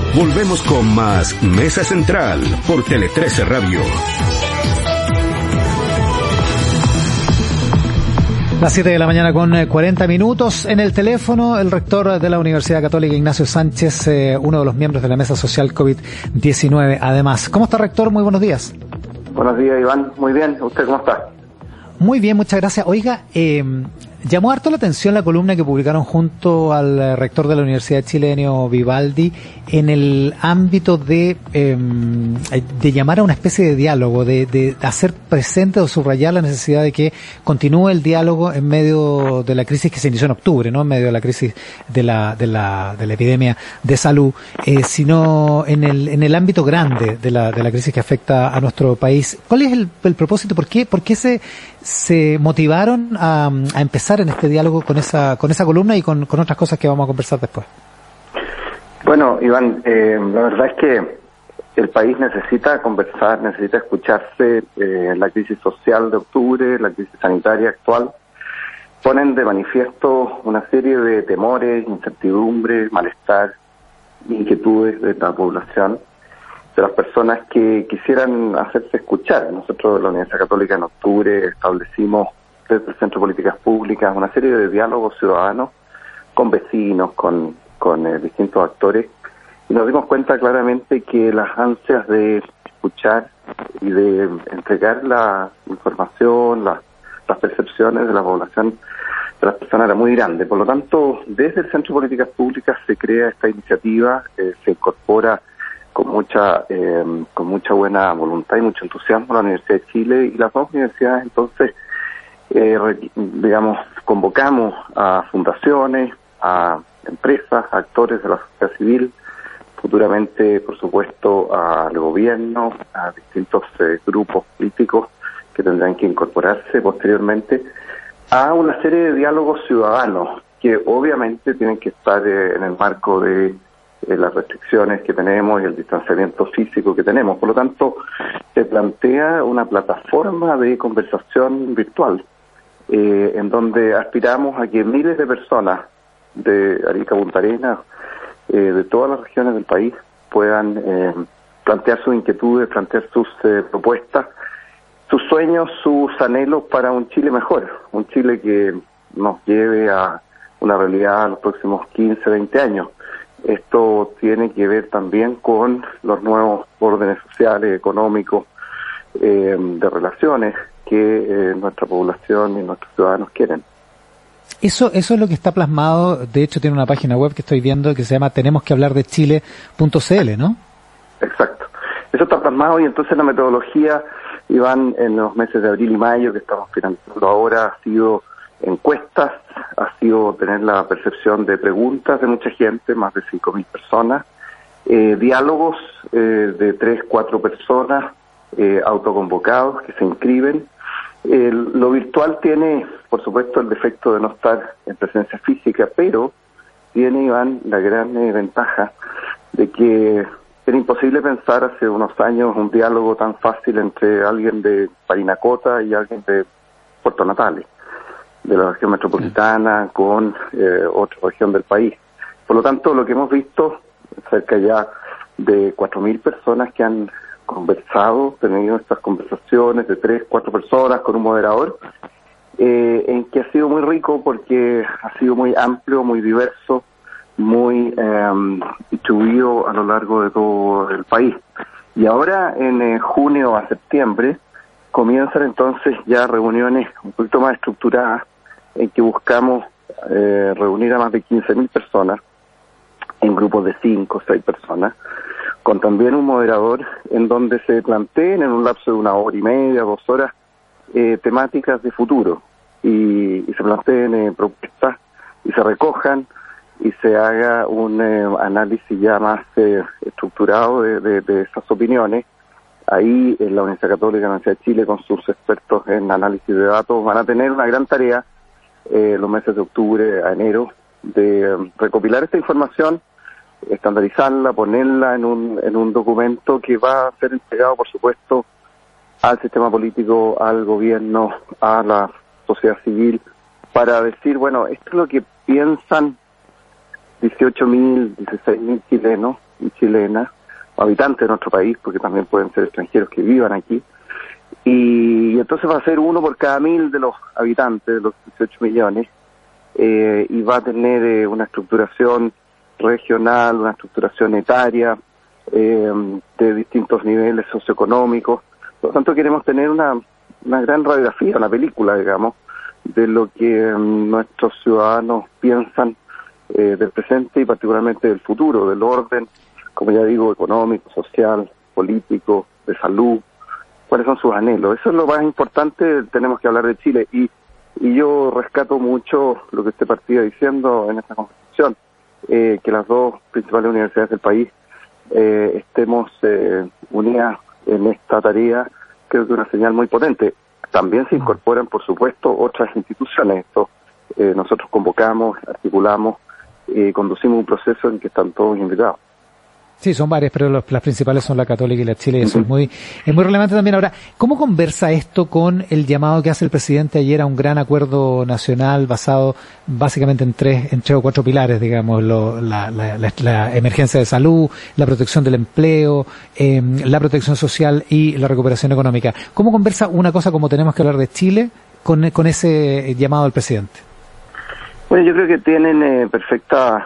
Volvemos con más Mesa Central por Tele 13 Radio. Las 7 de la mañana con 40 minutos. En el teléfono, el rector de la Universidad Católica, Ignacio Sánchez, uno de los miembros de la Mesa Social COVID-19. Además, ¿cómo está, rector? Muy buenos días. Buenos días, Iván. Muy bien. ¿Usted cómo está? Muy bien, muchas gracias. Oiga, llamó harto la atención la columna que publicaron junto al rector de la Universidad de Chile, Enio Vivaldi, en el ámbito de llamar a una especie de diálogo, de hacer presente o subrayar la necesidad de que continúe el diálogo en medio de la crisis que se inició en octubre, no en medio de la crisis de la epidemia de salud, sino en el ámbito grande de la crisis que afecta a nuestro país. ¿Cuál es el propósito? ¿Por qué se motivaron a empezar en este diálogo con esa columna y con otras cosas que vamos a conversar después? Bueno, Iván, la verdad es que el país necesita conversar, necesita escucharse. La crisis social de octubre, la crisis sanitaria actual, ponen de manifiesto una serie de temores, incertidumbres, malestar, inquietudes de la población, de las personas que quisieran hacerse escuchar. Nosotros en la Universidad Católica en octubre establecimos desde el Centro de Políticas Públicas una serie de diálogos ciudadanos con vecinos, con distintos actores, y nos dimos cuenta claramente que las ansias de escuchar y de entregar la información, las percepciones de la población, de las personas, era muy grande. Por lo tanto, desde el Centro de Políticas Públicas se crea esta iniciativa, se incorpora con mucha buena voluntad y mucho entusiasmo a la Universidad de Chile, y las dos universidades entonces convocamos a fundaciones, a empresas, a actores de la sociedad civil, futuramente, por supuesto, al gobierno, a distintos grupos políticos que tendrán que incorporarse posteriormente a una serie de diálogos ciudadanos que obviamente tienen que estar en el marco de las restricciones que tenemos y el distanciamiento físico que tenemos. Por lo tanto, se plantea una plataforma de conversación virtual en donde aspiramos a que miles de personas de Arica, Punta Arenas, de todas las regiones del país, puedan plantear sus inquietudes, plantear sus propuestas, sus sueños, sus anhelos para un Chile mejor, un Chile que nos lleve a una realidad en los próximos 15, 20 años. Esto tiene que ver también con los nuevos órdenes sociales, económicos, de relaciones que nuestra población y nuestros ciudadanos quieren. Eso es lo que está plasmado. De hecho, tiene una página web que estoy viendo que se llama tenemosquehablardechile.cl, ¿no? Exacto. Eso está plasmado, y entonces la metodología, Iván, en los meses de abril y mayo que estamos finalizando ahora, ha sido encuestas, ha sido tener la percepción de preguntas de mucha gente, más de 5.000 personas, diálogos de 3, 4 personas autoconvocados que se inscriben. Lo virtual tiene, por supuesto, el defecto de no estar en presencia física, pero tiene, Iván, la gran ventaja de que era imposible pensar hace unos años un diálogo tan fácil entre alguien de Parinacota y alguien de Puerto Natales, de la región metropolitana, con otra región del país. Por lo tanto, lo que hemos visto, cerca ya de 4.000 personas que han conversado, tenido estas conversaciones de 3, 4 personas con un moderador, en que ha sido muy rico porque ha sido muy amplio, muy diverso, muy distribuido a lo largo de todo el país. Y ahora, en junio a septiembre, comienzan entonces ya reuniones un poquito más estructuradas, en que buscamos reunir a más de 15.000 personas en grupos de 5 o 6 personas, con también un moderador en donde se planteen en un lapso de 1 hora y media, 2 horas, temáticas de futuro, y se planteen propuestas y se recojan y se haga un análisis ya más estructurado de esas opiniones. Ahí en la Universidad Católica de la Universidad de Chile, con sus expertos en análisis de datos, van a tener una gran tarea los meses de octubre a enero de recopilar esta información, estandarizarla, ponerla en un documento que va a ser entregado, por supuesto, al sistema político, al gobierno, a la sociedad civil, para decir, bueno, esto es lo que piensan 18.000, 16.000 chilenos y chilenas, habitantes de nuestro país, porque también pueden ser extranjeros que vivan aquí, y entonces va a ser 1 por cada 1000 de los habitantes, de los 18 millones, y va a tener una estructuración regional, una estructuración etaria, de distintos niveles socioeconómicos. Por lo tanto, queremos tener una gran radiografía, una película, digamos, de lo que nuestros ciudadanos piensan del presente y particularmente del futuro, del orden, como ya digo, económico, social, político, de salud, cuáles son sus anhelos. Eso es lo más importante. Tenemos que hablar de Chile, y yo rescato mucho lo que usted partía diciendo en esta conversación, que las 2 principales universidades del país estemos unidas en esta tarea. Creo que es una señal muy potente. También se incorporan, por supuesto, otras instituciones. Esto, nosotros convocamos, articulamos, conducimos un proceso en que están todos invitados. Sí, son varias, pero las principales son la Católica y la Chile, y eso es muy relevante también. Ahora, ¿cómo conversa esto con el llamado que hace el presidente ayer a un gran acuerdo nacional basado básicamente en tres o cuatro pilares, digamos, la emergencia de salud, la protección del empleo, la protección social y la recuperación económica? ¿Cómo conversa una cosa como tenemos que hablar de Chile con ese llamado del presidente? Bueno, yo creo que tienen perfecta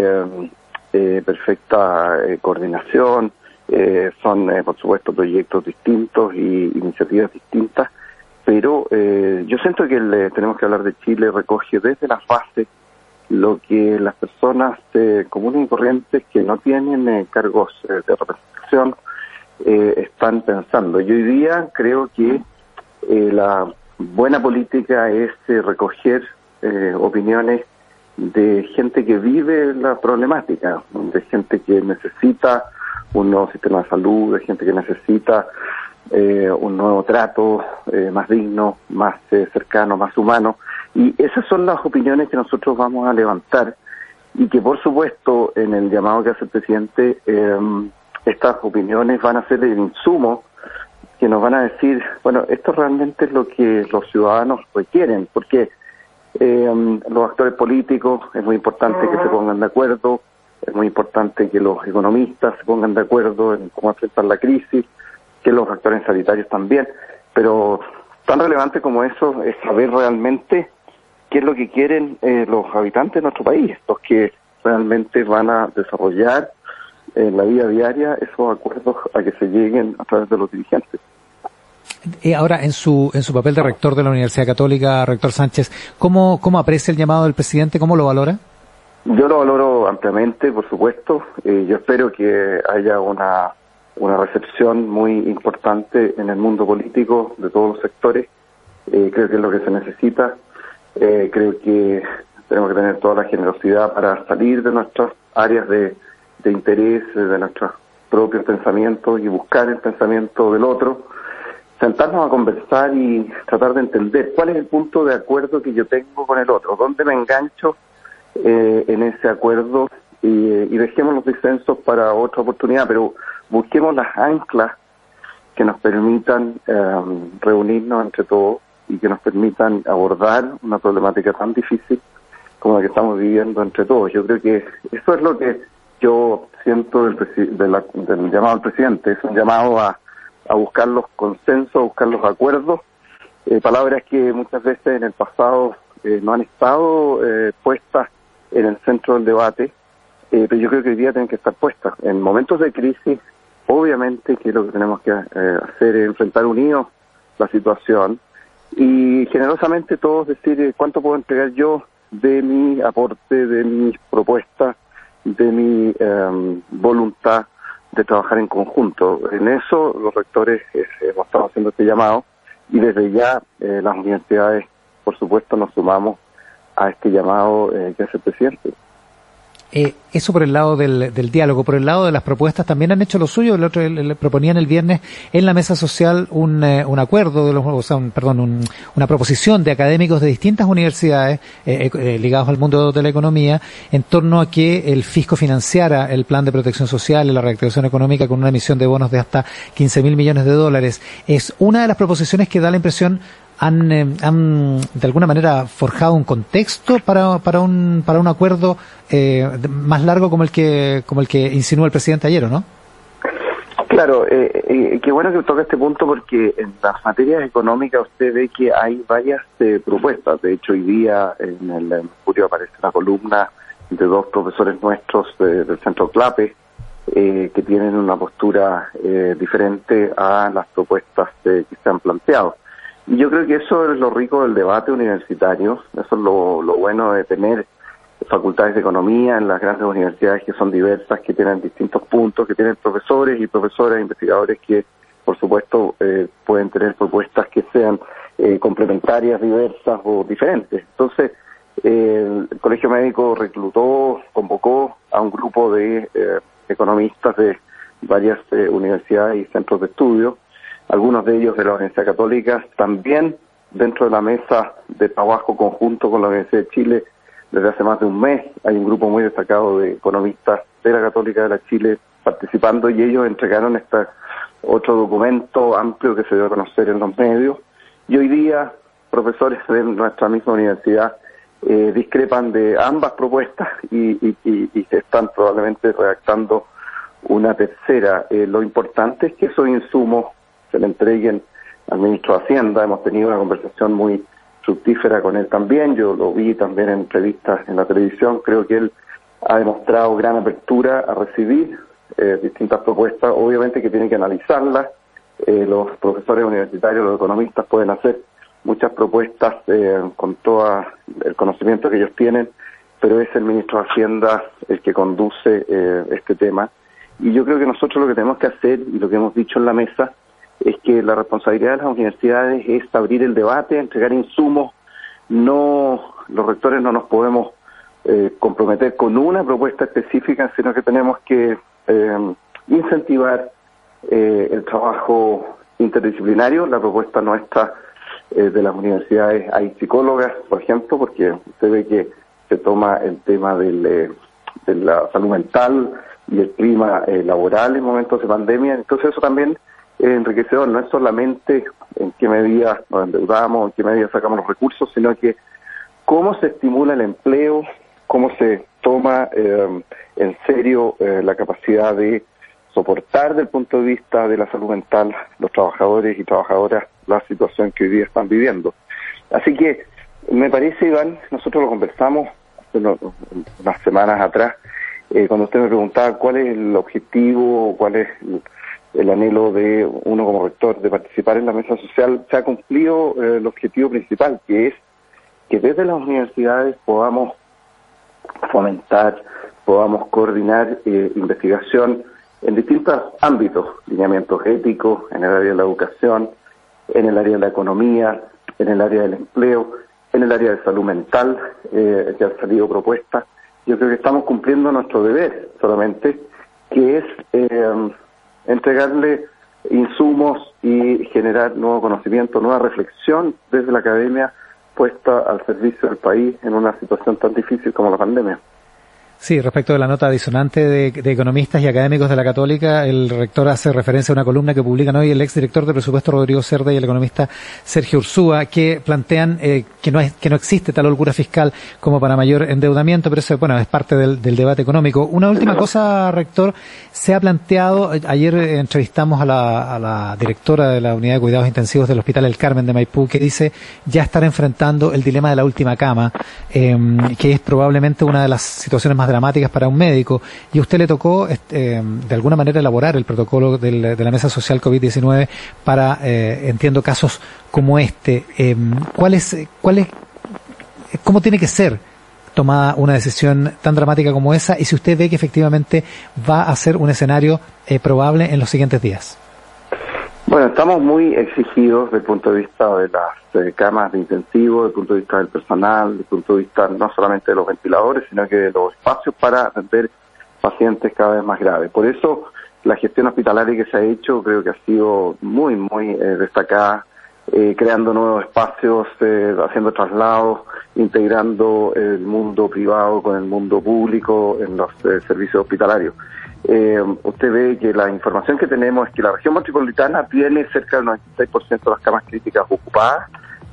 coordinación, son por supuesto proyectos distintos y iniciativas distintas, pero yo siento que tenemos que hablar de Chile recoge desde las bases lo que las personas comunes y corrientes que no tienen cargos de representación están pensando. Y hoy día creo que la buena política es recoger opiniones de gente que vive la problemática, de gente que necesita un nuevo sistema de salud, de gente que necesita un nuevo trato más digno, más cercano, más humano. Y esas son las opiniones que nosotros vamos a levantar, y que por supuesto en el llamado que hace el presidente, estas opiniones van a ser el insumo que nos van a decir, bueno, esto realmente es lo que los ciudadanos requieren, porque los actores políticos es muy importante que se pongan de acuerdo, es muy importante que los economistas se pongan de acuerdo en cómo enfrentar la crisis, que los actores sanitarios también, pero tan relevante como eso es saber realmente qué es lo que quieren los habitantes de nuestro país, los que realmente van a desarrollar en la vida diaria esos acuerdos a que se lleguen a través de los dirigentes. Ahora, en su papel de rector de la Universidad Católica, rector Sánchez, ¿cómo aprecia el llamado del presidente? ¿Cómo lo valora? Yo lo valoro ampliamente, por supuesto. Yo espero que haya una recepción muy importante en el mundo político de todos los sectores. Creo que es lo que se necesita. Creo que tenemos que tener toda la generosidad para salir de nuestras áreas de interés, de nuestros propios pensamientos, y buscar el pensamiento del otro. Sentarnos a conversar y tratar de entender cuál es el punto de acuerdo que yo tengo con el otro, dónde me engancho en ese acuerdo, y dejemos los disensos para otra oportunidad, pero busquemos las anclas que nos permitan reunirnos entre todos y que nos permitan abordar una problemática tan difícil como la que estamos viviendo entre todos. Yo creo que eso es lo que yo siento del llamado al presidente. Es un llamado a buscar los consensos, a buscar los acuerdos, palabras que muchas veces en el pasado no han estado puestas en el centro del debate, pero yo creo que hoy día tienen que estar puestas. En momentos de crisis, obviamente que lo que tenemos que hacer es enfrentar unidos la situación y generosamente todos decir cuánto puedo entregar yo de mi aporte, de mis propuestas, de mi voluntad de trabajar en conjunto. En eso los rectores hemos estado haciendo este llamado, y desde ya las universidades, por supuesto, nos sumamos a este llamado que hace el presidente. Eso por el lado del diálogo. Por el lado de las propuestas también han hecho lo suyo. Le proponían el viernes en la mesa social un acuerdo, una proposición de académicos de distintas universidades ligados al mundo de la economía en torno a que el fisco financiara el plan de protección social y la reactivación económica con una emisión de bonos de hasta $15.000 millones. Es una de las proposiciones que da la impresión han de alguna manera forjado un contexto para un acuerdo más largo como el que insinuó el presidente ayer, ¿o no? Claro, qué bueno que toca este punto porque en las materias económicas usted ve que hay varias propuestas. De hecho, hoy día en el Mercurio aparece una columna de dos profesores nuestros del Centro CLAPE que tienen una postura diferente a las propuestas que se han planteado. Y yo creo que eso es lo rico del debate universitario, eso es lo bueno de tener facultades de economía en las grandes universidades que son diversas, que tienen distintos puntos, que tienen profesores y profesoras, investigadores que, por supuesto, pueden tener propuestas que sean complementarias, diversas o diferentes. Entonces, el Colegio Médico convocó a un grupo de economistas de varias universidades y centros de estudio, algunos de ellos de la Universidad Católica, también dentro de la mesa de trabajo conjunto con la Universidad de Chile. Desde hace más de un mes hay un grupo muy destacado de economistas de la Católica de la Chile participando y ellos entregaron otro documento amplio que se dio a conocer en los medios. Y hoy día profesores de nuestra misma universidad discrepan de ambas propuestas y se están probablemente redactando una tercera. Lo importante es que esos insumos se le entreguen al ministro de Hacienda. Hemos tenido una conversación muy fructífera con él también, yo lo vi también en entrevistas en la televisión, creo que él ha demostrado gran apertura a recibir distintas propuestas, obviamente que tiene que analizarlas, los profesores universitarios, los economistas pueden hacer muchas propuestas con todo el conocimiento que ellos tienen, pero es el ministro de Hacienda el que conduce este tema, y yo creo que nosotros lo que tenemos que hacer, y lo que hemos dicho en la mesa, es que la responsabilidad de las universidades es abrir el debate, entregar insumos. Los rectores no nos podemos comprometer con una propuesta específica, sino que tenemos que incentivar el trabajo interdisciplinario. La propuesta nuestra de las universidades, hay psicólogas, por ejemplo, porque usted ve que se toma el tema de la salud mental y el clima laboral en momentos de pandemia, entonces eso también enriquecedor, no es solamente en qué medida nos endeudamos, en qué medida sacamos los recursos, sino que cómo se estimula el empleo, cómo se toma en serio la capacidad de soportar desde el punto de vista de la salud mental los trabajadores y trabajadoras la situación que hoy día están viviendo. Así que me parece, Iván, nosotros lo conversamos hace unas semanas atrás, cuando usted me preguntaba cuál es el objetivo, cuál es el anhelo de uno como rector de participar en la mesa social, se ha cumplido el objetivo principal, que es que desde las universidades podamos fomentar, podamos coordinar investigación en distintos ámbitos, lineamientos éticos, en el área de la educación, en el área de la economía, en el área del empleo, en el área de salud mental, que han salido propuestas. Yo creo que estamos cumpliendo nuestro deber solamente, que es entregarle insumos y generar nuevo conocimiento, nueva reflexión desde la academia puesta al servicio del país en una situación tan difícil como la pandemia. Sí, respecto de la nota disonante de economistas y académicos de la Católica, el rector hace referencia a una columna que publican hoy el exdirector de presupuesto Rodrigo Cerda y el economista Sergio Ursúa, que plantean que no existe tal holgura fiscal como para mayor endeudamiento, pero eso, bueno, es parte del debate económico. Una última cosa, rector, se ha planteado, ayer entrevistamos a la directora de la Unidad de Cuidados Intensivos del Hospital El Carmen de Maipú, que dice ya estar enfrentando el dilema de la última cama, que es probablemente una de las situaciones más dramáticas para un médico, y a usted le tocó de alguna manera elaborar el protocolo de la mesa social COVID-19 para, entiendo, casos como este. ¿Cómo tiene que ser tomada una decisión tan dramática como esa, y si usted ve que efectivamente va a ser un escenario probable en los siguientes días? Bueno, estamos muy exigidos desde el punto de vista de las camas de intensivo, desde el punto de vista del personal, desde el punto de vista no solamente de los ventiladores, sino que de los espacios para atender pacientes cada vez más graves. Por eso la gestión hospitalaria que se ha hecho creo que ha sido muy, muy destacada, creando nuevos espacios, haciendo traslados, integrando el mundo privado con el mundo público en los servicios hospitalarios. Usted ve que la información que tenemos es que la región metropolitana tiene cerca del 96% de las camas críticas ocupadas,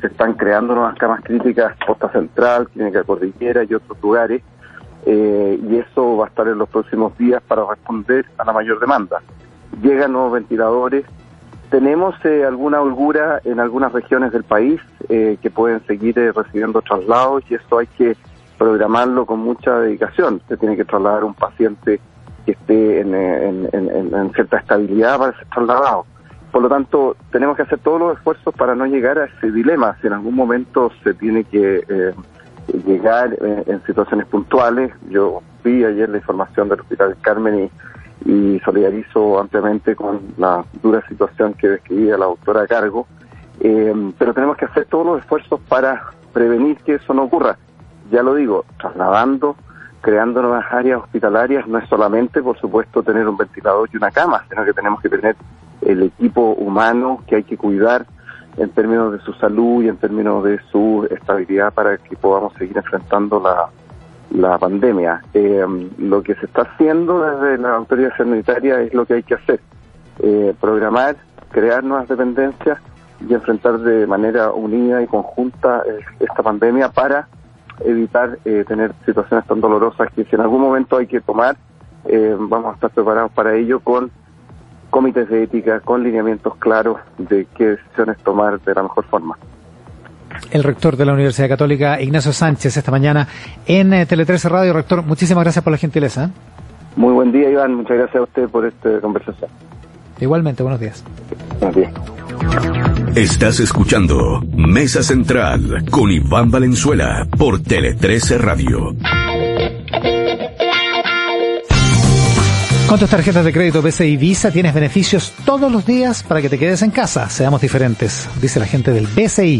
se están creando nuevas camas críticas, Costa Central, Clínica Cordillera y otros lugares, y eso va a estar en los próximos días para responder a la mayor demanda. Llegan nuevos ventiladores. Tenemos alguna holgura en algunas regiones del país que pueden seguir recibiendo traslados, y eso hay que programarlo con mucha dedicación. Se tiene que trasladar un paciente que esté en cierta estabilidad para ser trasladado. Por lo tanto, tenemos que hacer todos los esfuerzos para no llegar a ese dilema. Si en algún momento se tiene que llegar en situaciones puntuales, yo vi ayer la información del Hospital del Carmen y solidarizo ampliamente con la dura situación que describía la doctora a cargo, pero tenemos que hacer todos los esfuerzos para prevenir que eso no ocurra. Ya lo digo, trasladando, creando nuevas áreas hospitalarias, no es solamente, por supuesto, tener un ventilador y una cama, sino que tenemos que tener el equipo humano que hay que cuidar en términos de su salud y en términos de su estabilidad para que podamos seguir enfrentando la pandemia. Lo que se está haciendo desde la autoridad sanitaria es lo que hay que hacer, programar, crear nuevas dependencias y enfrentar de manera unida y conjunta esta pandemia para evitar tener situaciones tan dolorosas que si en algún momento hay que tomar, vamos a estar preparados para ello con comités de ética, con lineamientos claros de qué decisiones tomar de la mejor forma. El rector de la Universidad Católica, Ignacio Sánchez, esta mañana en Tele 13 Radio. Rector, muchísimas gracias por la gentileza. Muy buen día, Iván. Muchas gracias a usted por esta conversación. Igualmente, buenos días. Buenos días. Estás escuchando Mesa Central con Iván Valenzuela por Tele 13 Radio. Con tus tarjetas de crédito BCI Visa tienes beneficios todos los días para que te quedes en casa. Seamos diferentes, dice la gente del BCI.